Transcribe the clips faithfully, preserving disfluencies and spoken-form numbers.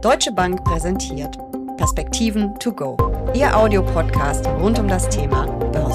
Deutsche Bank präsentiert Perspektiven to go, Ihr Audiopodcast rund um das Thema Börse.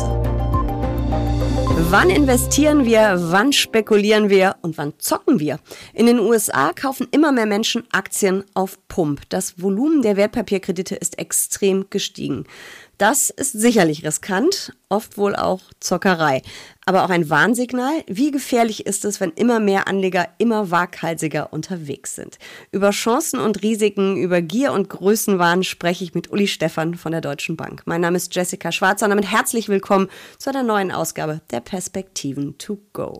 Wann investieren wir, wann spekulieren wir und wann zocken wir? In den U S A kaufen immer mehr Menschen Aktien auf Pump. Das Volumen der Wertpapierkredite ist extrem gestiegen. Das ist sicherlich riskant, oft wohl auch Zockerei. Aber auch ein Warnsignal. Wie gefährlich ist es, wenn immer mehr Anleger immer waghalsiger unterwegs sind? Über Chancen und Risiken, über Gier und Größenwahn spreche ich mit Uli Stephan von der Deutschen Bank. Mein Name ist Jessica Schwarzer und damit herzlich willkommen zu einer neuen Ausgabe der Perspektiven to go.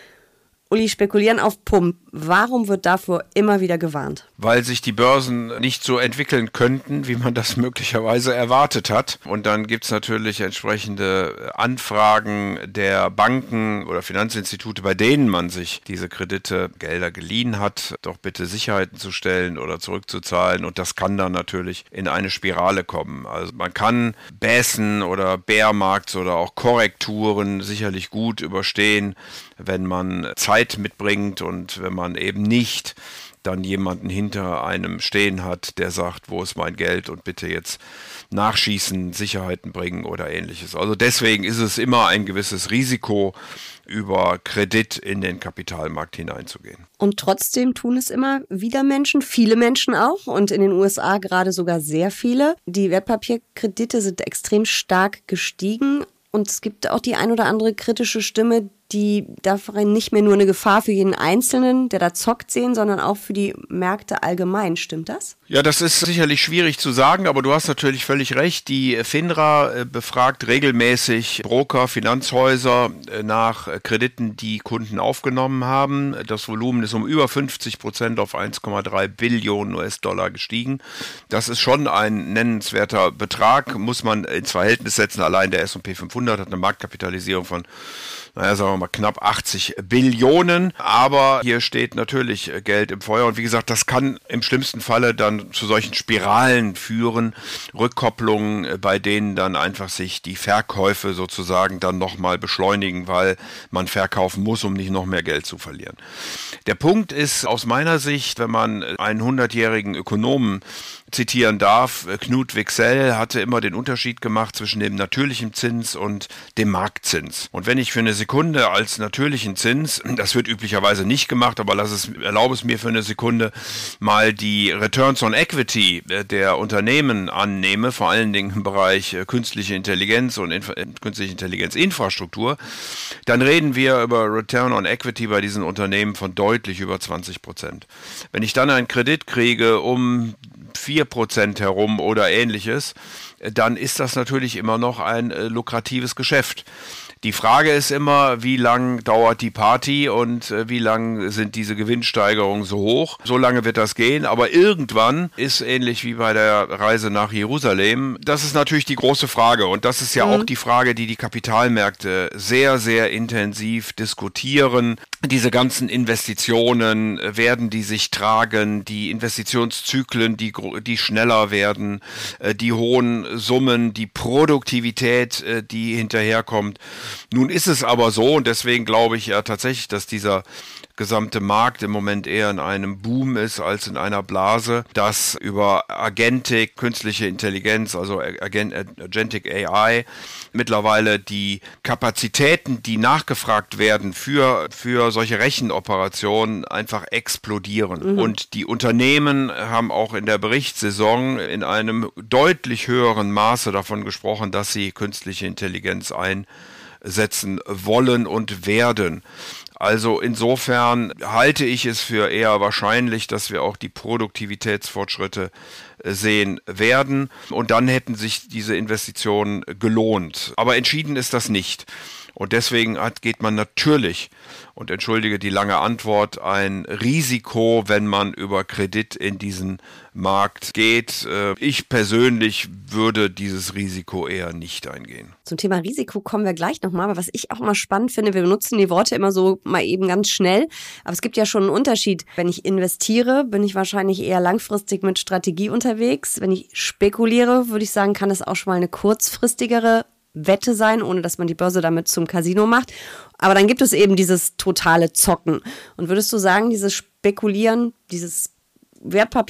Uli, spekulieren auf Pump. Warum wird davor immer wieder gewarnt? Weil sich die Börsen nicht so entwickeln könnten, wie man das möglicherweise erwartet hat. Und dann gibt es natürlich entsprechende Anfragen der Banken oder Finanzinstitute, bei denen man sich diese Kredite, Gelder geliehen hat, doch bitte Sicherheiten zu stellen oder zurückzuzahlen. Und das kann dann natürlich in eine Spirale kommen. Also man kann Bässen oder Bärmarkts oder auch Korrekturen sicherlich gut überstehen, wenn man Zeit mitbringt und wenn man eben nicht dann jemanden hinter einem stehen hat, der sagt, wo ist mein Geld und bitte jetzt nachschießen, Sicherheiten bringen oder ähnliches. Also deswegen ist es immer ein gewisses Risiko, über Kredit in den Kapitalmarkt hineinzugehen. Und trotzdem tun es immer wieder Menschen, viele Menschen auch und in den U S A gerade sogar sehr viele. Die Wertpapierkredite sind extrem stark gestiegen. Und es gibt auch die ein oder andere kritische Stimme, die darin nicht mehr nur eine Gefahr für jeden Einzelnen, der da zockt, sehen, sondern auch für die Märkte allgemein. Stimmt das? Ja, das ist sicherlich schwierig zu sagen, aber du hast natürlich völlig recht. Die FINRA befragt regelmäßig Broker, Finanzhäuser nach Krediten, die Kunden aufgenommen haben. Das Volumen ist um über fünfzig Prozent auf eins Komma drei Billionen U S-Dollar gestiegen. Das ist schon ein nennenswerter Betrag, muss man ins Verhältnis setzen. Allein der S und P fünfhundert hat eine Marktkapitalisierung von, naja, sagen wir mal, knapp achtzig Billionen. Aber hier steht natürlich Geld im Feuer. Und wie gesagt, das kann im schlimmsten Falle dann zu solchen Spiralen führen, Rückkopplungen, bei denen dann einfach sich die Verkäufe sozusagen dann nochmal beschleunigen, weil man verkaufen muss, um nicht noch mehr Geld zu verlieren. Der Punkt ist aus meiner Sicht, wenn man einen hundertjährigen Ökonomen zitieren darf, Knut Wicksell hatte immer den Unterschied gemacht zwischen dem natürlichen Zins und dem Marktzins. Und wenn ich für eine Sekunde als natürlichen Zins, das wird üblicherweise nicht gemacht, aber lass es, erlaube es mir für eine Sekunde, mal die Returns on Equity der Unternehmen annehme, vor allen Dingen im Bereich künstliche Intelligenz und Inf- künstliche Intelligenz Infrastruktur, dann reden wir über Return on Equity bei diesen Unternehmen von deutlich über zwanzig Prozent. Wenn ich dann einen Kredit kriege um vier Prozent herum oder ähnliches, dann ist das natürlich immer noch ein äh, lukratives Geschäft. Die Frage ist immer, wie lang dauert die Party und äh, wie lang sind diese Gewinnsteigerungen so hoch. So lange wird das gehen, aber irgendwann ist ähnlich wie bei der Reise nach Jerusalem. Das ist natürlich die große Frage und das ist ja mhm. auch die Frage, die die Kapitalmärkte sehr, sehr intensiv diskutieren. Diese ganzen Investitionen, werden die sich tragen, die Investitionszyklen, die, die schneller werden, die hohen Summen, die Produktivität, die hinterherkommt. Nun ist es aber so, und deswegen glaube ich ja tatsächlich, dass dieser gesamte Markt im Moment eher in einem Boom ist als in einer Blase, dass über Agentik, künstliche Intelligenz, also Agent, Agentic A I, mittlerweile die Kapazitäten, die nachgefragt werden für, für solche Rechenoperationen, einfach explodieren. Mhm. Und die Unternehmen haben auch in der Berichtssaison in einem deutlich höheren Maße davon gesprochen, dass sie künstliche Intelligenz einsetzen wollen und werden. Also insofern halte ich es für eher wahrscheinlich, dass wir auch die Produktivitätsfortschritte sehen werden und dann hätten sich diese Investitionen gelohnt. Aber entschieden ist das nicht. Und deswegen hat, geht man natürlich, und entschuldige die lange Antwort, ein Risiko, wenn man über Kredit in diesen Markt geht. Ich persönlich würde dieses Risiko eher nicht eingehen. Zum Thema Risiko kommen wir gleich nochmal, aber was ich auch mal spannend finde, wir benutzen die Worte immer so mal eben ganz schnell, aber es gibt ja schon einen Unterschied. Wenn ich investiere, bin ich wahrscheinlich eher langfristig mit Strategie unterwegs. Wenn ich spekuliere, würde ich sagen, kann es auch schon mal eine kurzfristigere Wette sein, ohne dass man die Börse damit zum Casino macht. Aber dann gibt es eben dieses totale Zocken. Und würdest du sagen, dieses Spekulieren, dieses Wertpapier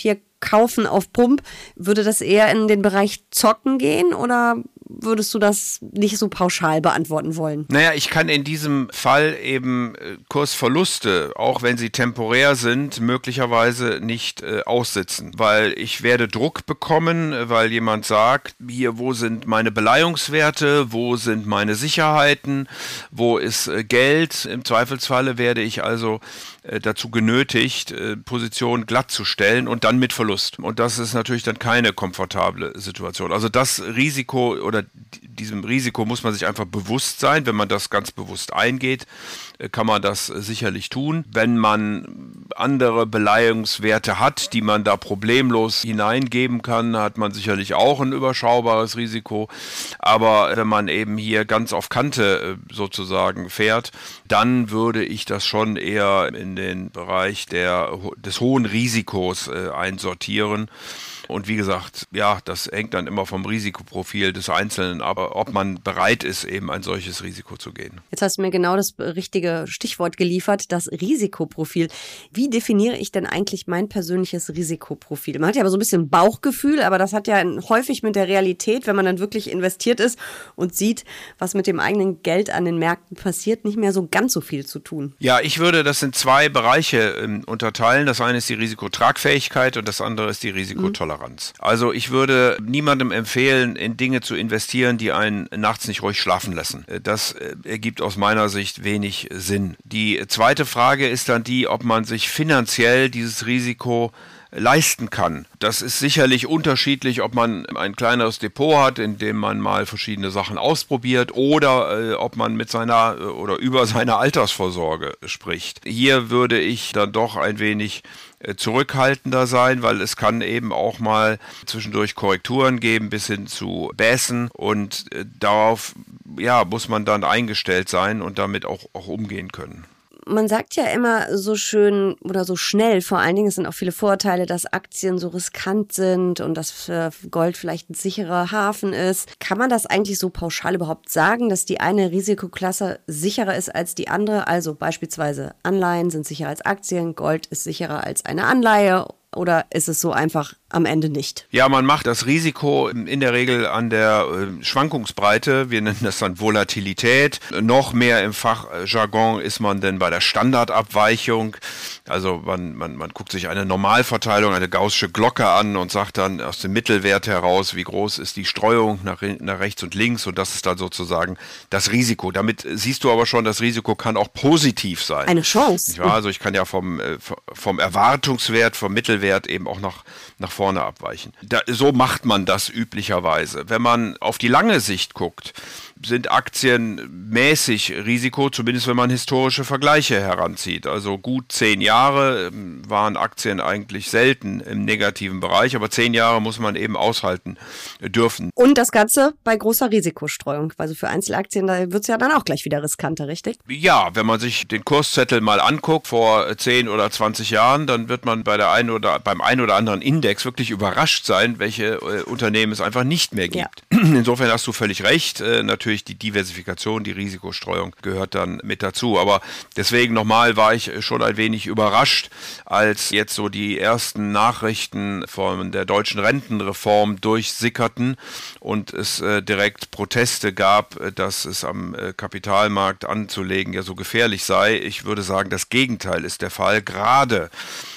kaufen auf Pump. Würde das eher in den Bereich Zocken gehen oder würdest du das nicht so pauschal beantworten wollen? Naja, ich kann in diesem Fall eben Kursverluste, auch wenn sie temporär sind, möglicherweise nicht äh, aussitzen, weil ich werde Druck bekommen, weil jemand sagt, hier, wo sind meine Beleihungswerte, wo sind meine Sicherheiten, wo ist äh, Geld? Im Zweifelsfalle werde ich also äh, dazu genötigt, äh, Positionen glatt zu stellen und dann mit Verlust. Und das ist natürlich dann keine komfortable Situation. Also das Risiko oder diesem Risiko muss man sich einfach bewusst sein. Wenn man das ganz bewusst eingeht, kann man das sicherlich tun. Wenn man andere Beleihungswerte hat, die man da problemlos hineingeben kann, hat man sicherlich auch ein überschaubares Risiko. Aber wenn man eben hier ganz auf Kante sozusagen fährt, dann würde ich das schon eher in den Bereich der, des hohen Risikos einsortieren. Und wie gesagt, ja, das hängt dann immer vom Risikoprofil des Einzelnen ab, ob man bereit ist, eben ein solches Risiko zu gehen. Jetzt hast du mir genau das richtige Stichwort geliefert, das Risikoprofil. Wie definiere ich denn eigentlich mein persönliches Risikoprofil? Man hat ja aber so ein bisschen Bauchgefühl, aber das hat ja häufig mit der Realität, wenn man dann wirklich investiert ist und sieht, was mit dem eigenen Geld an den Märkten passiert, nicht mehr so ganz so viel zu tun. Ja, ich würde das in zwei Bereiche äh, unterteilen. Das eine ist die Risikotragfähigkeit und das andere ist die Risikotoleranz. Mhm. Also ich würde niemandem empfehlen, in Dinge zu investieren, die einen nachts nicht ruhig schlafen lassen. Das ergibt aus meiner Sicht wenig Sinn. Die zweite Frage ist dann die, ob man sich finanziell dieses Risiko leisten kann. Das ist sicherlich unterschiedlich, ob man ein kleineres Depot hat, in dem man mal verschiedene Sachen ausprobiert oder äh, ob man mit seiner äh, oder über seine Altersvorsorge spricht. Hier würde ich dann doch ein wenig äh, zurückhaltender sein, weil es kann eben auch mal zwischendurch Korrekturen geben bis hin zu Bässen und äh, darauf ja, muss man dann eingestellt sein und damit auch, auch umgehen können. Man sagt ja immer so schön oder so schnell, vor allen Dingen, es sind auch viele Vorurteile, dass Aktien so riskant sind und dass Gold vielleicht ein sicherer Hafen ist. Kann man das eigentlich so pauschal überhaupt sagen, dass die eine Risikoklasse sicherer ist als die andere? Also beispielsweise Anleihen sind sicherer als Aktien, Gold ist sicherer als eine Anleihe. Oder ist es so einfach am Ende nicht? Ja, man macht das Risiko in der Regel an der Schwankungsbreite. Wir nennen das dann Volatilität. Noch mehr im Fachjargon ist man denn bei der Standardabweichung. Also man, man, man guckt sich eine Normalverteilung, eine gaußsche Glocke an und sagt dann aus dem Mittelwert heraus, wie groß ist die Streuung nach, nach rechts und links. Und das ist dann sozusagen das Risiko. Damit siehst du aber schon, das Risiko kann auch positiv sein. Eine Chance. Ja, also ich kann ja vom, vom Erwartungswert, vom Mittelwert Wert eben auch nach, nach vorne abweichen. Da, so macht man das üblicherweise. Wenn man auf die lange Sicht guckt, sind Aktien mäßig Risiko, zumindest wenn man historische Vergleiche heranzieht. Also gut zehn Jahre waren Aktien eigentlich selten im negativen Bereich, aber zehn Jahre muss man eben aushalten dürfen. Und das Ganze bei großer Risikostreuung. Also für Einzelaktien, da wird es ja dann auch gleich wieder riskanter, richtig? Ja, wenn man sich den Kurszettel mal anguckt vor zehn oder zwanzig Jahren, dann wird man bei der einen oder beim einen oder anderen Index wirklich überrascht sein, welche äh, Unternehmen es einfach nicht mehr gibt. Ja. Insofern hast du völlig recht. Äh, natürlich die Diversifikation, die Risikostreuung gehört dann mit dazu. Aber deswegen nochmal war ich schon ein wenig überrascht, als jetzt so die ersten Nachrichten von der deutschen Rentenreform durchsickerten und es äh, direkt Proteste gab, dass es am äh, Kapitalmarkt anzulegen ja so gefährlich sei. Ich würde sagen, das Gegenteil ist der Fall. Gerade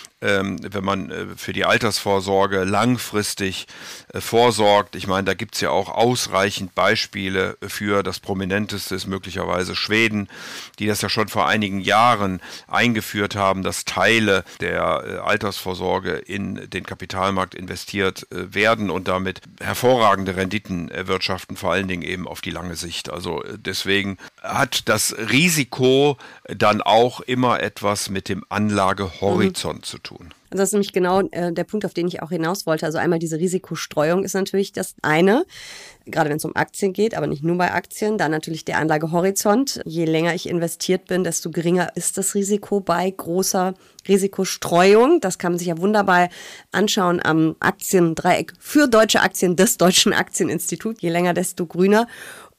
wenn man für die Altersvorsorge langfristig vorsorgt. Ich meine, da gibt es ja auch ausreichend Beispiele für. Das prominenteste ist möglicherweise Schweden, die das ja schon vor einigen Jahren eingeführt haben, dass Teile der Altersvorsorge in den Kapitalmarkt investiert werden und damit hervorragende Renditen erwirtschaften, vor allen Dingen eben auf die lange Sicht. Also deswegen hat das Risiko dann auch immer etwas mit dem Anlagehorizont mhm. zu tun. Also das ist nämlich genau äh, der Punkt, auf den ich auch hinaus wollte. Also einmal diese Risikostreuung ist natürlich das eine, gerade wenn es um Aktien geht, aber nicht nur bei Aktien. Dann natürlich der Anlagehorizont. Je länger ich investiert bin, desto geringer ist das Risiko bei großer Risikostreuung. Das kann man sich ja wunderbar anschauen am Aktiendreieck für deutsche Aktien des Deutschen Aktieninstituts. Je länger, desto grüner.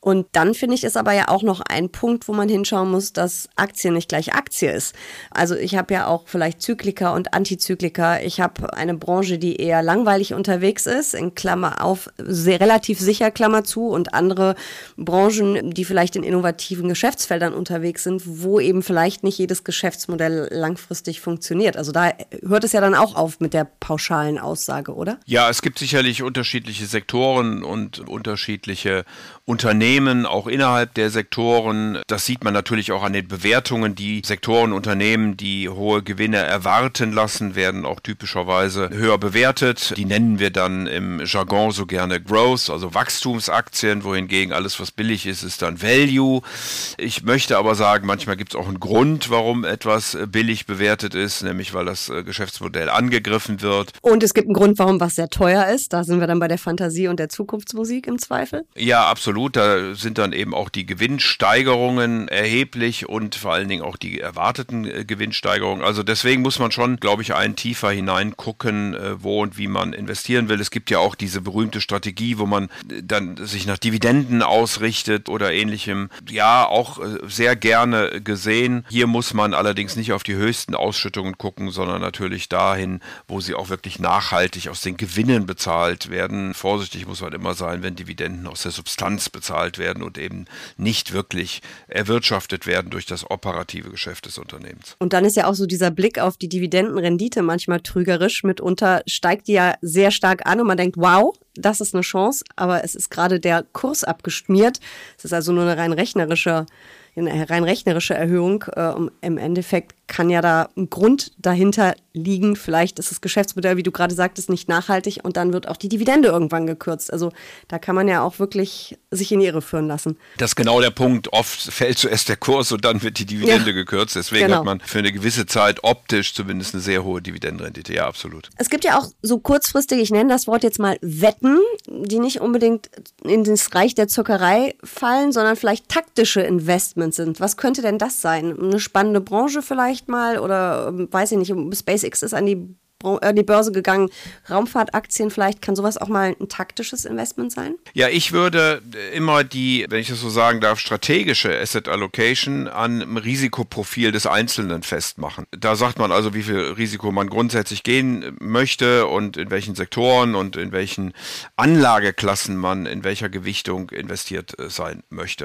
Und dann finde ich, ist aber ja auch noch ein Punkt, wo man hinschauen muss, dass Aktie nicht gleich Aktie ist. Also ich habe ja auch vielleicht Zyklika und Antizyklika. Ich habe eine Branche, die eher langweilig unterwegs ist, in Klammer auf, sehr relativ sicher, Klammer zu, und andere Branchen, die vielleicht in innovativen Geschäftsfeldern unterwegs sind, wo eben vielleicht nicht jedes Geschäftsmodell langfristig funktioniert. Also da hört es ja dann auch auf mit der pauschalen Aussage, oder? Ja, es gibt sicherlich unterschiedliche Sektoren und unterschiedliche Unternehmen, auch innerhalb der Sektoren. Das sieht man natürlich auch an den Bewertungen. Die Sektoren, Unternehmen, die hohe Gewinne erwarten lassen, werden auch typischerweise höher bewertet. Die nennen wir dann im Jargon so gerne Growth, also Wachstumsaktien, wohingegen alles, was billig ist, ist dann Value. Ich möchte aber sagen, manchmal gibt es auch einen Grund, warum etwas billig bewertet ist, nämlich weil das Geschäftsmodell angegriffen wird. Und es gibt einen Grund, warum was sehr teuer ist. Da sind wir dann bei der Fantasie und der Zukunftsmusik im Zweifel. Ja, absolut. Da sind dann eben auch die Gewinnsteigerungen erheblich und vor allen Dingen auch die erwarteten äh, Gewinnsteigerungen. Also deswegen muss man schon, glaube ich, einen tiefer hineingucken, äh, wo und wie man investieren will. Es gibt ja auch diese berühmte Strategie, wo man äh, dann sich nach Dividenden ausrichtet oder ähnlichem. Ja, auch äh, sehr gerne gesehen. Hier muss man allerdings nicht auf die höchsten Ausschüttungen gucken, sondern natürlich dahin, wo sie auch wirklich nachhaltig aus den Gewinnen bezahlt werden. Vorsichtig muss man immer sein, wenn Dividenden aus der Substanz bezahlt werden und eben nicht wirklich erwirtschaftet werden durch das operative Geschäft des Unternehmens. Und dann ist ja auch so dieser Blick auf die Dividendenrendite manchmal trügerisch. Mitunter steigt die ja sehr stark an und man denkt, wow, das ist eine Chance, aber es ist gerade der Kurs abgeschmiert. Es ist also nur eine rein rechnerische eine rein rechnerische Erhöhung. Äh, im Endeffekt kann ja da ein Grund dahinter liegen. Vielleicht ist das Geschäftsmodell, wie du gerade sagtest, nicht nachhaltig und dann wird auch die Dividende irgendwann gekürzt. Also da kann man ja auch wirklich sich in die Irre führen lassen. Das ist genau der Punkt. Oft fällt zuerst der Kurs und dann wird die Dividende ja gekürzt. Deswegen genau. hat man für eine gewisse Zeit optisch zumindest eine sehr hohe Dividendenrendite. Ja, absolut. Es gibt ja auch so kurzfristig, ich nenne das Wort jetzt mal Wetten, die nicht unbedingt in das Reich der Zockerei fallen, sondern vielleicht taktische Investments sind. Was könnte denn das sein? Eine spannende Branche vielleicht mal oder weiß ich nicht, SpaceX ist an die, an die Börse gegangen, Raumfahrtaktien vielleicht, kann sowas auch mal ein taktisches Investment sein? Ja, ich würde immer die, wenn ich das so sagen darf, strategische Asset Allocation an dem Risikoprofil des Einzelnen festmachen. Da sagt man also, wie viel Risiko man grundsätzlich gehen möchte und in welchen Sektoren und in welchen Anlageklassen man in welcher Gewichtung investiert sein möchte.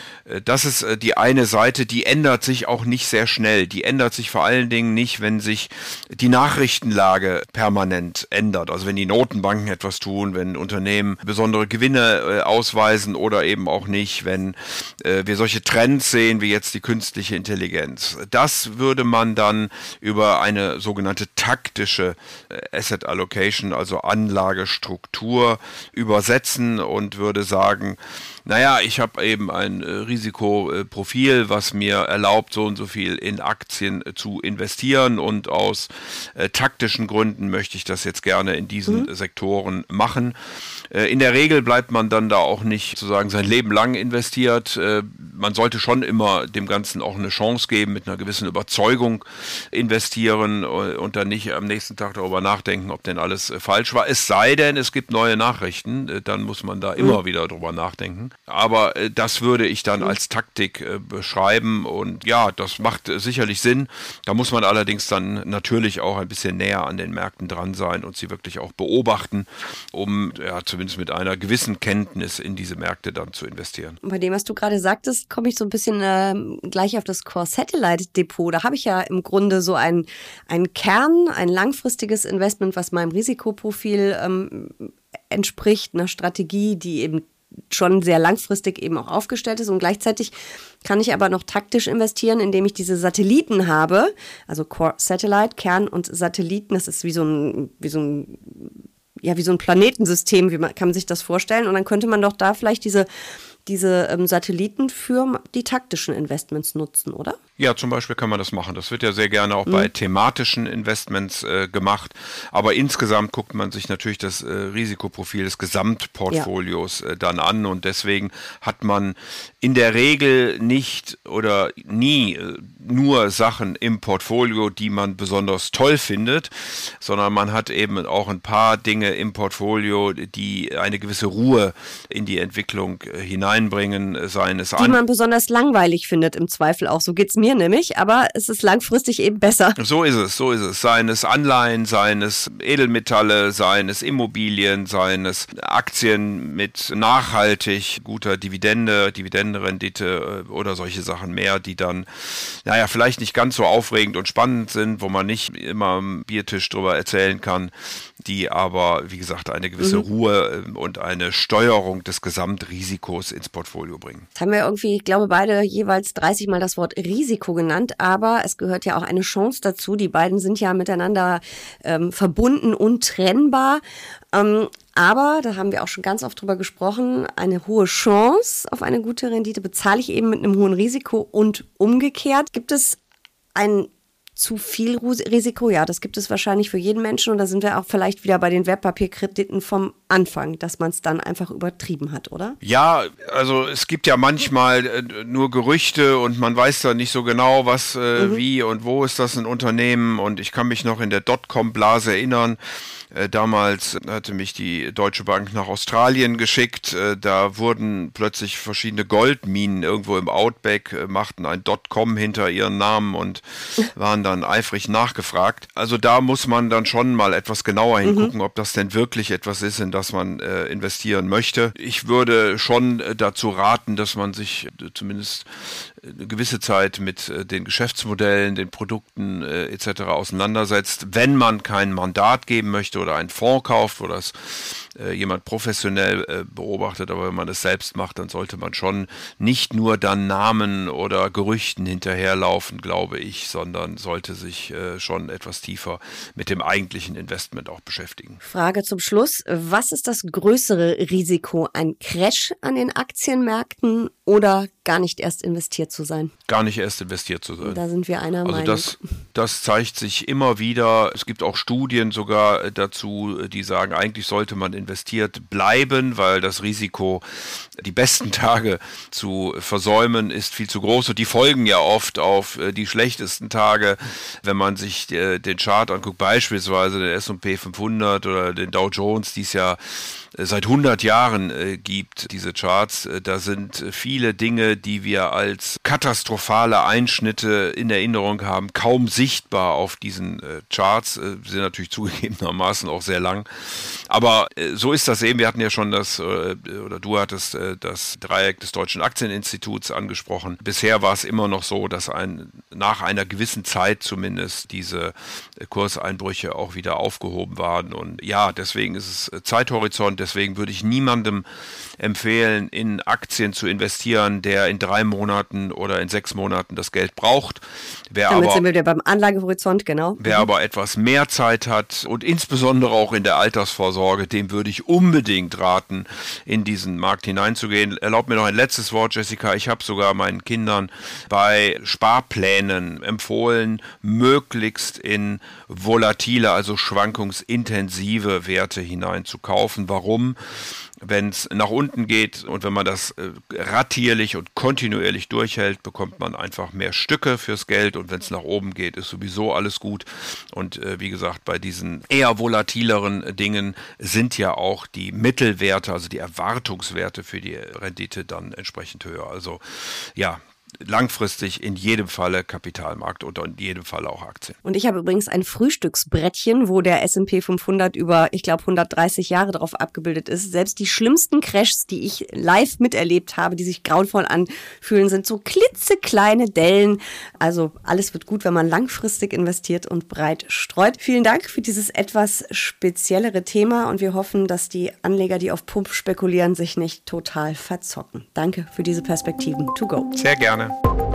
Das ist die eine Seite, die ändert sich auch nicht sehr schnell. Die ändert sich vor allen Dingen nicht, wenn sich die Nachrichtenlage permanent ändert. Also wenn die Notenbanken etwas tun, wenn Unternehmen besondere Gewinne ausweisen oder eben auch nicht, wenn wir solche Trends sehen wie jetzt die künstliche Intelligenz. Das würde man dann über eine sogenannte taktische Asset Allocation, also Anlagestruktur, übersetzen und würde sagen, naja, ich habe eben ein äh, Risikoprofil, was mir erlaubt, so und so viel in Aktien äh, zu investieren und aus äh, taktischen Gründen möchte ich das jetzt gerne in diesen mhm. Sektoren machen. Äh, in der Regel bleibt man dann da auch nicht sozusagen sein Leben lang investiert. Äh, man sollte schon immer dem Ganzen auch eine Chance geben, mit einer gewissen Überzeugung investieren äh, und dann nicht am nächsten Tag darüber nachdenken, ob denn alles äh, falsch war. Es sei denn, es gibt neue Nachrichten, äh, dann muss man da mhm. immer wieder drüber nachdenken. Aber äh, das würde ich dann als Taktik äh, beschreiben und ja, das macht äh, sicherlich Sinn. Da muss man allerdings dann natürlich auch ein bisschen näher an den Märkten dran sein und sie wirklich auch beobachten, um ja zumindest mit einer gewissen Kenntnis in diese Märkte dann zu investieren. Und bei dem, was du gerade sagtest, komme ich so ein bisschen äh, gleich auf das Core Satellite Depot. Da habe ich ja im Grunde so einen, einen Kern, ein langfristiges Investment, was meinem Risikoprofil ähm, entspricht, einer Strategie, die eben schon sehr langfristig eben auch aufgestellt ist und gleichzeitig kann ich aber noch taktisch investieren, indem ich diese Satelliten habe, also Core Satellite, Kern und Satelliten, das ist wie so ein, wie so ein, ja, wie so ein Planetensystem, wie man, kann man sich das vorstellen und dann könnte man doch da vielleicht diese diese ähm, Satelliten für die taktischen Investments nutzen, oder? Ja, zum Beispiel kann man das machen. Das wird ja sehr gerne auch mhm. bei thematischen Investments äh, gemacht. Aber insgesamt guckt man sich natürlich das äh, Risikoprofil des Gesamtportfolios ja. äh, dann an. Und deswegen hat man in der Regel nicht oder nie äh, nur Sachen im Portfolio, die man besonders toll findet, sondern man hat eben auch ein paar Dinge im Portfolio, die eine gewisse Ruhe in die Entwicklung äh, hineinbringen, seien es an. Die man besonders langweilig findet im Zweifel auch. So geht's mir mir nämlich, aber es ist langfristig eben besser. So ist es, so ist es. Seien es Anleihen, seien es Edelmetalle, seien es Immobilien, seien es Aktien mit nachhaltig guter Dividende, Dividendenrendite oder solche Sachen mehr, die dann, naja, vielleicht nicht ganz so aufregend und spannend sind, wo man nicht immer am Biertisch drüber erzählen kann, die aber, wie gesagt, eine gewisse mhm. Ruhe und eine Steuerung des Gesamtrisikos ins Portfolio bringen. Jetzt haben wir irgendwie, ich glaube, beide jeweils dreißig Mal das Wort Risiko genannt, aber es gehört ja auch eine Chance dazu. Die beiden sind ja miteinander ähm, verbunden, untrennbar. Ähm, aber, da haben wir auch schon ganz oft drüber gesprochen, eine hohe Chance auf eine gute Rendite bezahle ich eben mit einem hohen Risiko und umgekehrt. Gibt es ein zu viel Risiko? Ja, das gibt es wahrscheinlich für jeden Menschen und da sind wir auch vielleicht wieder bei den Wertpapierkrediten vom Anfang, dass man es dann einfach übertrieben hat, oder? Ja, also es gibt ja manchmal äh, nur Gerüchte und man weiß da nicht so genau, was, äh, mhm. wie und wo ist das ein Unternehmen und ich kann mich noch in der Dotcom-Blase erinnern. Äh, damals hatte mich die Deutsche Bank nach Australien geschickt. Äh, da wurden plötzlich verschiedene Goldminen irgendwo im Outback, äh, machten ein Dotcom hinter ihren Namen und waren dann eifrig nachgefragt. Also da muss man dann schon mal etwas genauer hingucken, mhm. ob das denn wirklich etwas ist, in das man äh, investieren möchte. Ich würde schon äh, dazu raten, dass man sich äh, zumindest eine gewisse Zeit mit äh, den Geschäftsmodellen, den Produkten äh, et cetera auseinandersetzt, wenn man kein Mandat geben möchte oder einen Fonds kauft, wo das äh, jemand professionell äh, beobachtet, aber wenn man das selbst macht, dann sollte man schon nicht nur dann Namen oder Gerüchten hinterherlaufen, glaube ich, sondern sollte sich äh, schon etwas tiefer mit dem eigentlichen Investment auch beschäftigen. Frage zum Schluss. Was ist das größere Risiko? Ein Crash an den Aktienmärkten oder gar nicht erst investiert zu sein? Gar nicht erst investiert zu sein. Da sind wir einer Meinung. Also das, das zeigt sich immer wieder. Es gibt auch Studien sogar dazu, die sagen, eigentlich sollte man investiert bleiben, weil das Risiko, die besten Tage zu versäumen, ist viel zu groß. Und die folgen ja oft auf die schlechtesten Tage. Wenn man sich den Chart anguckt, beispielsweise den S und P fünfhundert oder den Dow Jones, die es ja seit hundert Jahren äh, gibt, diese Charts. Äh, da sind viele Dinge, die wir als katastrophale Einschnitte in Erinnerung haben, kaum sichtbar auf diesen äh, Charts. Äh, sind natürlich zugegebenermaßen auch sehr lang. Aber äh, so ist das eben. Wir hatten ja schon das, äh, oder du hattest äh, das Dreieck des Deutschen Aktieninstituts angesprochen. Bisher war es immer noch so, dass ein, nach einer gewissen Zeit zumindest diese äh, Kurseinbrüche auch wieder aufgehoben waren. Und ja, deswegen ist es äh, Zeithorizont. Deswegen würde ich niemandem empfehlen, in Aktien zu investieren, der in drei Monaten oder in sechs Monaten das Geld braucht. Wer Damit aber, sind wir wieder beim Anlagehorizont, genau. Wer mhm. aber etwas mehr Zeit hat und insbesondere auch in der Altersvorsorge, dem würde ich unbedingt raten, in diesen Markt hineinzugehen. Erlaubt mir noch ein letztes Wort, Jessica. Ich habe sogar meinen Kindern bei Sparplänen empfohlen, möglichst in volatile, also schwankungsintensive Werte hineinzukaufen. Warum? Wenn es nach unten geht und wenn man das äh, ratierlich und kontinuierlich durchhält, bekommt man einfach mehr Stücke fürs Geld und wenn es nach oben geht, ist sowieso alles gut. Und äh, wie gesagt, bei diesen eher volatileren Dingen sind ja auch die Mittelwerte, also die Erwartungswerte für die Rendite dann entsprechend höher. Also ja, langfristig in jedem Falle Kapitalmarkt und in jedem Falle auch Aktien. Und ich habe übrigens ein Frühstücksbrettchen, wo der S und P fünfhundert über, ich glaube, hundertdreißig Jahre drauf abgebildet ist. Selbst die schlimmsten Crashs, die ich live miterlebt habe, die sich grauenvoll anfühlen, sind so klitzekleine Dellen. Also alles wird gut, wenn man langfristig investiert und breit streut. Vielen Dank für dieses etwas speziellere Thema und wir hoffen, dass die Anleger, die auf Pump spekulieren, sich nicht total verzocken. Danke für diese Perspektiven. To go. Sehr gerne.